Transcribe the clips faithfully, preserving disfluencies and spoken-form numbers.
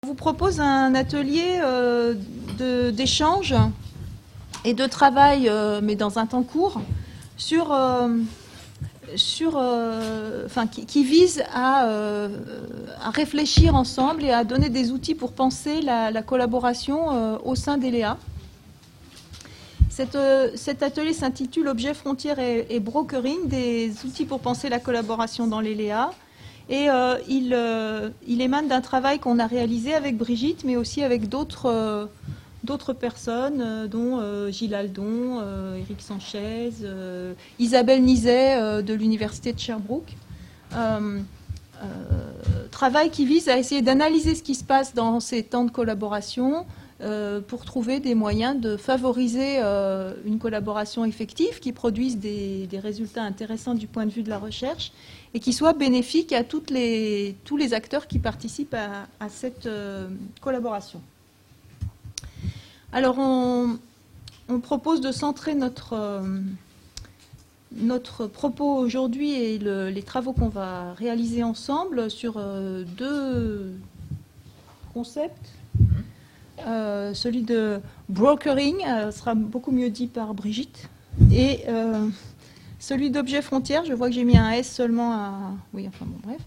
Je vous propose un atelier euh, d'échange et de travail, euh, mais dans un temps court, sur, euh, sur, euh, enfin, qui, qui vise à, euh, à réfléchir ensemble et à donner des outils pour penser la, la collaboration euh, au sein d'E L E A. Cette, euh, cet atelier s'intitule « Objets, frontières et, et brokering, des outils pour penser la collaboration dans l'E L E A ». Et euh, il, euh, il émane d'un travail qu'on a réalisé avec Brigitte, mais aussi avec d'autres euh, d'autres personnes, euh, dont euh, Gilles Aldon, euh, Éric Sanchez, euh, Isabelle Nizet euh, de l'Université de Sherbrooke. Euh, euh, travail qui vise à essayer d'analyser ce qui se passe dans ces temps de collaboration euh, pour trouver des moyens de favoriser euh, une collaboration effective qui produise des, des résultats intéressants du point de vue de la recherche et qui soit bénéfique à toutes les, tous les acteurs qui participent à, à cette euh, collaboration. Alors, on, on propose de centrer notre, euh, notre propos aujourd'hui et le, les travaux qu'on va réaliser ensemble sur euh, deux concepts. Euh, celui de brokering, euh, sera beaucoup mieux dit par Brigitte, et euh, celui d'objet frontière, je vois que j'ai mis un S seulement à... Oui, enfin bon, bref.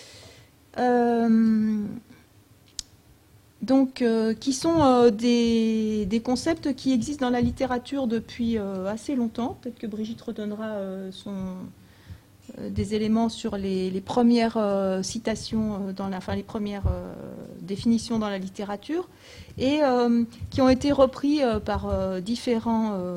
Euh, donc, euh, qui sont euh, des, des concepts qui existent dans la littérature depuis euh, assez longtemps. Peut-être que Brigitte redonnera euh, son, euh, des éléments sur les, les premières euh, citations, dans la, enfin les premières euh, définitions dans la littérature, et euh, qui ont été repris euh, par euh, différents... Euh,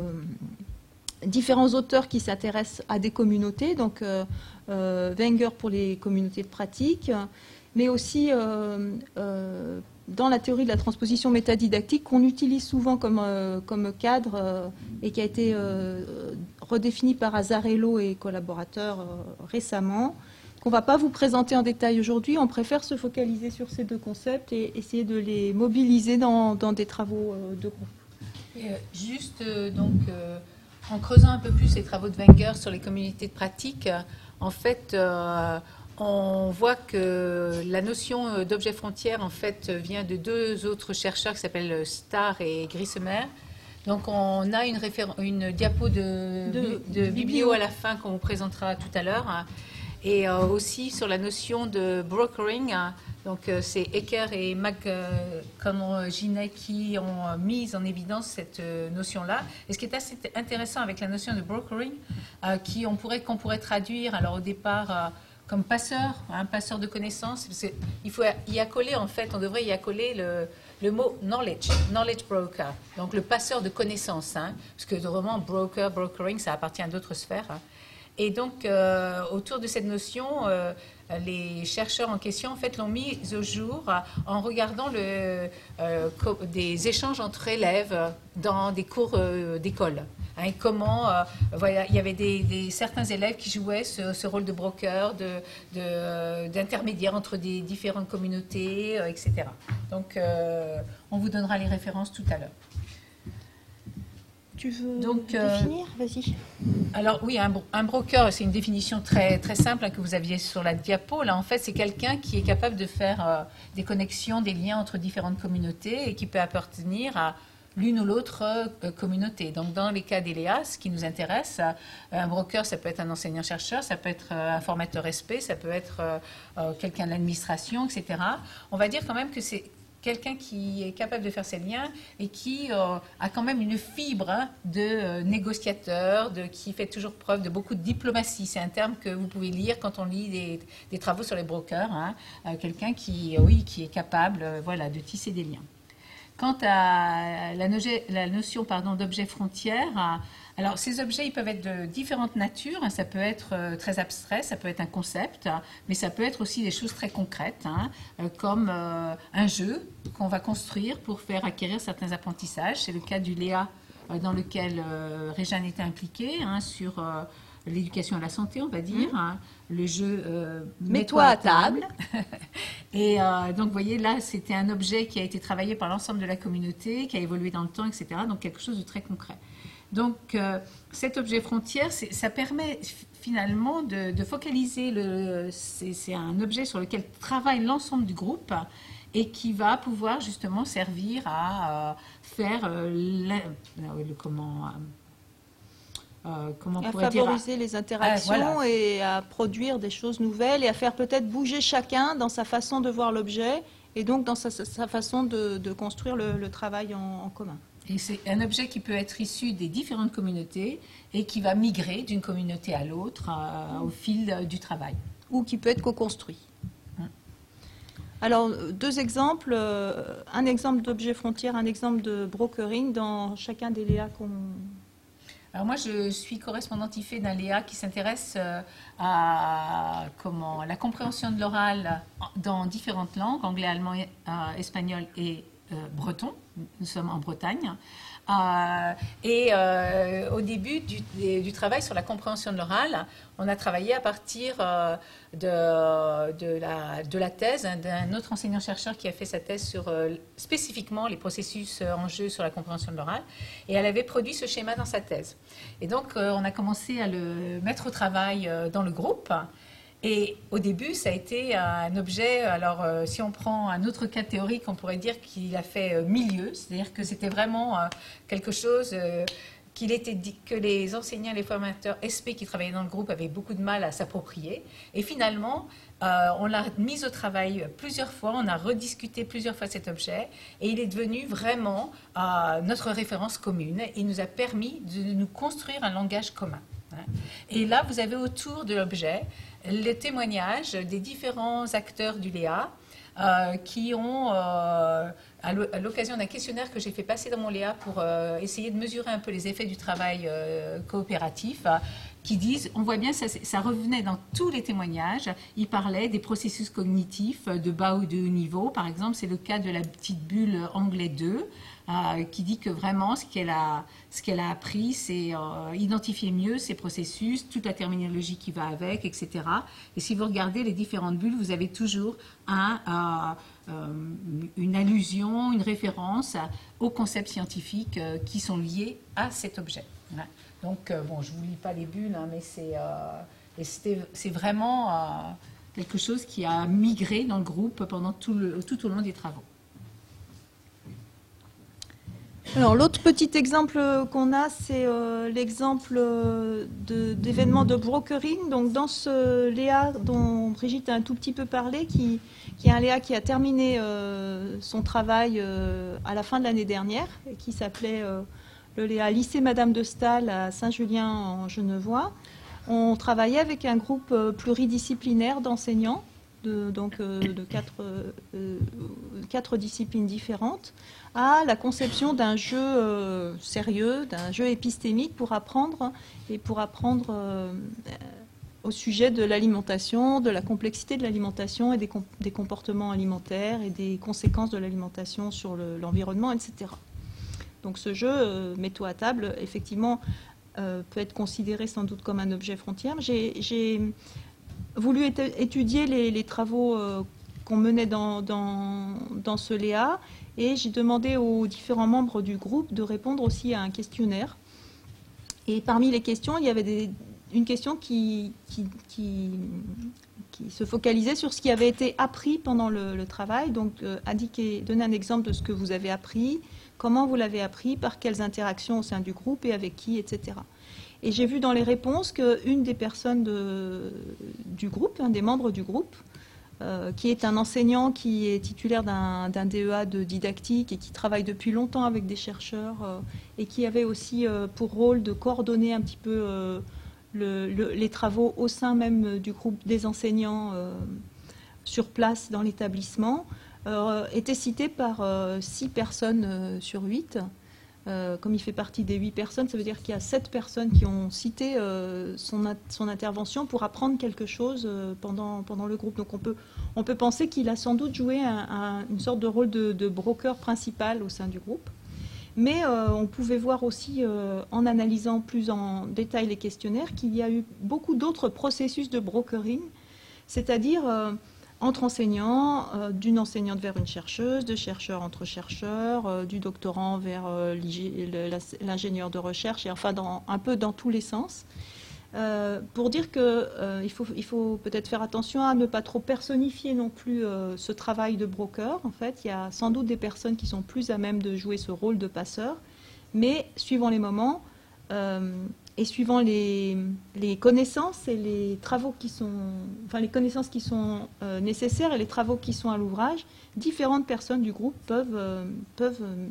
différents auteurs qui s'intéressent à des communautés, donc euh, euh, Wenger pour les communautés de pratique, mais aussi euh, euh, dans la théorie de la transposition métadidactique qu'on utilise souvent comme, euh, comme cadre euh, et qui a été euh, redéfini par Azzarello et collaborateurs euh, récemment, qu'on ne va pas vous présenter en détail aujourd'hui. On préfère se focaliser sur ces deux concepts et essayer de les mobiliser dans, dans des travaux euh, de groupe. Et, euh, juste euh, donc... Euh En creusant un peu plus les travaux de Wenger sur les communautés de pratique, en fait, euh, on voit que la notion d'objet frontière, en fait, vient de deux autres chercheurs qui s'appellent Starr et Grissemer. Donc, on a une, une diapo de, de, de biblio à la fin qu'on vous présentera tout à l'heure. Et euh, aussi sur la notion de brokering. Donc, euh, c'est Ecker et McConnell-Ginet qui ont euh, mis en évidence cette euh, notion-là. Et ce qui est assez intéressant avec la notion de brokering, euh, qui on pourrait, qu'on pourrait traduire, alors au départ, euh, comme passeur, hein, passeur de connaissances, parce qu'il faut y accoler, en fait, on devrait y accoler le, le mot knowledge, knowledge broker, donc le passeur de connaissances, hein, parce que vraiment, broker, brokering, ça appartient à d'autres sphères. Hein. Et donc, euh, autour de cette notion, euh, les chercheurs en question, en fait, l'ont mise au jour en regardant le, euh, des échanges entre élèves dans des cours euh, d'école. Hein, comment, euh, voilà, il y avait des, des, certains élèves qui jouaient ce, ce rôle de broker, d'intermédiaire de, de, entre des différentes communautés, euh, et cetera. Donc, euh, on vous donnera les références tout à l'heure. Tu veux Donc, définir? euh, Vas-y. Alors oui, un, un broker, c'est une définition très, très simple hein, que vous aviez sur la diapo. Là, en fait, c'est quelqu'un qui est capable de faire euh, des connexions, des liens entre différentes communautés et qui peut appartenir à l'une ou l'autre euh, communauté. Donc, dans les cas d'E L E A, ce qui nous intéresse, euh, un broker, ça peut être un enseignant-chercheur, ça peut être euh, un formateur S P, ça peut être euh, euh, quelqu'un de l'administration, et cetera. On va dire quand même que c'est quelqu'un qui est capable de faire ces liens et qui euh, a quand même une fibre hein, de euh, négociateur, de, qui fait toujours preuve de beaucoup de diplomatie. C'est un terme que vous pouvez lire quand on lit des, des travaux sur les brokers. Hein, euh, quelqu'un qui, euh, oui, qui est capable euh, voilà, de tisser des liens. Quant à la, no la notion d'objet frontière, hein, alors ces objets ils peuvent être de différentes natures, hein, ça peut être euh, très abstrait, ça peut être un concept, hein, mais ça peut être aussi des choses très concrètes, hein, euh, comme euh, un jeu qu'on va construire pour faire acquérir certains apprentissages. C'est le cas du Léa euh, dans lequel euh, Réjeanne était impliquée, hein, sur euh, l'éducation à la santé, on va dire, mmh. hein, le jeu euh, Mets-toi à table. Et euh, donc, vous voyez, là, c'était un objet qui a été travaillé par l'ensemble de la communauté, qui a évolué dans le temps, et cetera. Donc, quelque chose de très concret. Donc, euh, cet objet frontière, ça permet finalement de, de focaliser, c'est un objet sur lequel travaille l'ensemble du groupe et qui va pouvoir justement servir à euh, faire euh, la, le, comment, euh, comment on à pourrait dire, favoriser les interactions ah, voilà. et à produire des choses nouvelles et à faire peut-être bouger chacun dans sa façon de voir l'objet et donc dans sa, sa façon de, de construire le, le travail en, en commun. Et c'est un objet qui peut être issu des différentes communautés et qui va migrer d'une communauté à l'autre euh, au fil du travail. Ou qui peut être co-construit. Hum. Alors, deux exemples. Euh, un exemple d'objet frontière, un exemple de brokering dans chacun des L E A qu'on... Alors moi, je suis correspondante I F E d'un L E A qui s'intéresse euh, à comment, la compréhension de l'oral dans différentes langues, anglais, allemand, euh, espagnol et euh, breton. Nous sommes en Bretagne. Euh, et euh, au début du, du travail sur la compréhension de l'oral, on a travaillé à partir euh, de, de, la, de la thèse d'un autre enseignant-chercheur qui a fait sa thèse sur euh, spécifiquement les processus en jeu sur la compréhension de l'oral. Et elle avait produit ce schéma dans sa thèse. Et donc, euh, on a commencé à le mettre au travail euh, dans le groupe. Et au début, ça a été un objet, alors euh, si on prend un autre cas théorique, on pourrait dire qu'il a fait euh, milieu, c'est-à-dire que c'était vraiment euh, quelque chose euh, qu'il était dit, que les enseignants, les formateurs S P qui travaillaient dans le groupe avaient beaucoup de mal à s'approprier. Et finalement, euh, on l'a mis au travail plusieurs fois, on a rediscuté plusieurs fois cet objet, et il est devenu vraiment euh, notre référence commune. Il nous a permis de nous construire un langage commun. Et là, vous avez autour de l'objet le témoignage des différents acteurs du L E A euh, qui ont, euh, à l'occasion d'un questionnaire que j'ai fait passer dans mon L E A pour euh, essayer de mesurer un peu les effets du travail euh, coopératif, euh, qui disent, on voit bien, ça, ça revenait dans tous les témoignages, ils parlaient des processus cognitifs de bas ou de haut niveau. Par exemple, c'est le cas de la petite bulle anglais deux, Euh, qui dit que vraiment ce qu'elle a, ce qu'elle a appris, c'est euh, identifier mieux ces processus, toute la terminologie qui va avec, et cetera. Et si vous regardez les différentes bulles, vous avez toujours un, euh, euh, une allusion, une référence aux concepts scientifiques euh, qui sont liés à cet objet. Voilà. Donc, euh, bon, je ne vous lis pas les bulles, hein, mais c'est, euh, et c'était, c'est vraiment euh, quelque chose qui a migré dans le groupe pendant tout, le, tout au long des travaux. Alors, l'autre petit exemple qu'on a, c'est euh, l'exemple de, d'événements de brokering. Donc, dans ce L E A dont Brigitte a un tout petit peu parlé, qui, qui est un L E A qui a terminé euh, son travail euh, à la fin de l'année dernière, et qui s'appelait euh, le L E A Lycée Madame de Staël à Saint-Julien en Genevois. On travaillait avec un groupe pluridisciplinaire d'enseignants, de, donc euh, de quatre, euh, quatre disciplines différentes, à la conception d'un jeu euh, sérieux, d'un jeu épistémique pour apprendre et pour apprendre euh, au sujet de l'alimentation, de la complexité de l'alimentation et des, com des comportements alimentaires et des conséquences de l'alimentation sur le, l'environnement, et cetera. Donc ce jeu, euh, mets-toi à table, effectivement, euh, peut être considéré sans doute comme un objet frontière. J'ai voulu étudier les, les travaux euh, qu'on menait dans, dans, dans ce L E A, et j'ai demandé aux différents membres du groupe de répondre aussi à un questionnaire. Et parmi les questions, il y avait des, une question qui, qui, qui, qui se focalisait sur ce qui avait été appris pendant le, le travail. Donc, euh, indiquer, donner un exemple de ce que vous avez appris, comment vous l'avez appris, par quelles interactions au sein du groupe et avec qui, et cetera. Et j'ai vu dans les réponses qu'une des personnes de, du groupe, un des membres du groupe, Euh, qui est un enseignant qui est titulaire d'un D E A de didactique et qui travaille depuis longtemps avec des chercheurs euh, et qui avait aussi euh, pour rôle de coordonner un petit peu euh, le, le, les travaux au sein même du groupe des enseignants euh, sur place dans l'établissement, euh, était cité par euh, six personnes euh, sur huit. Euh, comme il fait partie des huit personnes, ça veut dire qu'il y a sept personnes qui ont cité euh, son, son intervention pour apprendre quelque chose euh, pendant, pendant le groupe. Donc on peut, on peut penser qu'il a sans doute joué un, un, une sorte de rôle de, de broker principal au sein du groupe. Mais euh, on pouvait voir aussi, euh, en analysant plus en détail les questionnaires, qu'il y a eu beaucoup d'autres processus de brokering, c'est-à-dire euh, entre enseignants, euh, d'une enseignante vers une chercheuse, de chercheurs entre chercheurs, euh, du doctorant vers euh, l'ingénieur de recherche, et enfin dans, un peu dans tous les sens. Euh, pour dire qu'il euh, faut, il faut peut-être faire attention à ne pas trop personnifier non plus euh, ce travail de broker. En fait, il y a sans doute des personnes qui sont plus à même de jouer ce rôle de passeur, mais suivant les moments euh, et suivant les, les connaissances et les travaux qui sont, enfin les connaissances qui sont euh, nécessaires et les travaux qui sont à l'ouvrage, différentes personnes du groupe peuvent, euh, peuvent euh,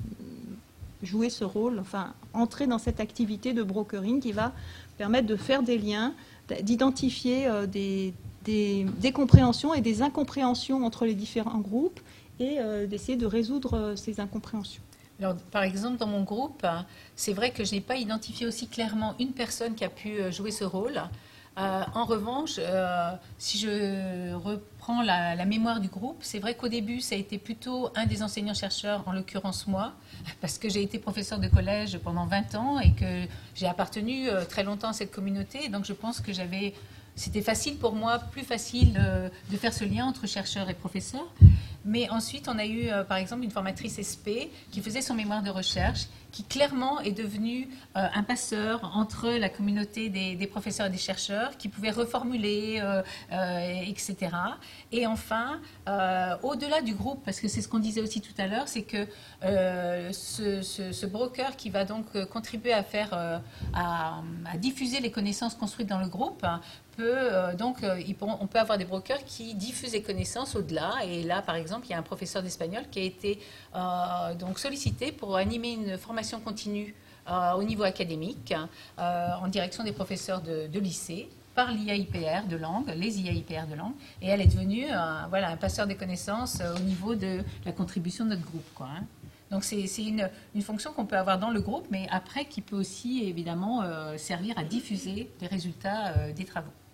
jouer ce rôle, enfin entrer dans cette activité de brokering qui va permettre de faire des liens, d'identifier euh, des, des, des compréhensions et des incompréhensions entre les différents groupes et euh, d'essayer de résoudre euh, ces incompréhensions. Alors, par exemple, dans mon groupe, c'est vrai que je n'ai pas identifié aussi clairement une personne qui a pu jouer ce rôle. Euh, en revanche, euh, si je reprends la, la mémoire du groupe, c'est vrai qu'au début, ça a été plutôt un des enseignants-chercheurs, en l'occurrence moi, parce que j'ai été professeur de collège pendant vingt ans et que j'ai appartenu euh, très longtemps à cette communauté. Et donc, je pense que j'avais, c'était facile pour moi, plus facile euh, de faire ce lien entre chercheurs et professeurs. Mais ensuite, on a eu, euh, par exemple, une formatrice S P qui faisait son mémoire de recherche, qui clairement est devenue euh, un passeur entre la communauté des, des professeurs et des chercheurs, qui pouvait reformuler, euh, euh, et cetera. Et enfin, euh, au-delà du groupe, parce que c'est ce qu'on disait aussi tout à l'heure, c'est que euh, ce, ce, ce broker qui va donc contribuer à faire, euh, à, à diffuser les connaissances construites dans le groupe, peut, euh, donc, euh, ils pourront, on peut avoir des brokers qui diffusent les connaissances au-delà. Et là, par exemple, il y a un professeur d'espagnol qui a été euh, donc sollicité pour animer une formation continue euh, au niveau académique euh, en direction des professeurs de, de lycée par l'I A I P R de langue, les I A I P R de langue. Et elle est devenue euh, voilà, un passeur des connaissances euh, au niveau de la contribution de notre groupe, quoi, hein. Donc c'est une, une fonction qu'on peut avoir dans le groupe, mais après qui peut aussi évidemment euh, servir à diffuser les résultats euh, des travaux.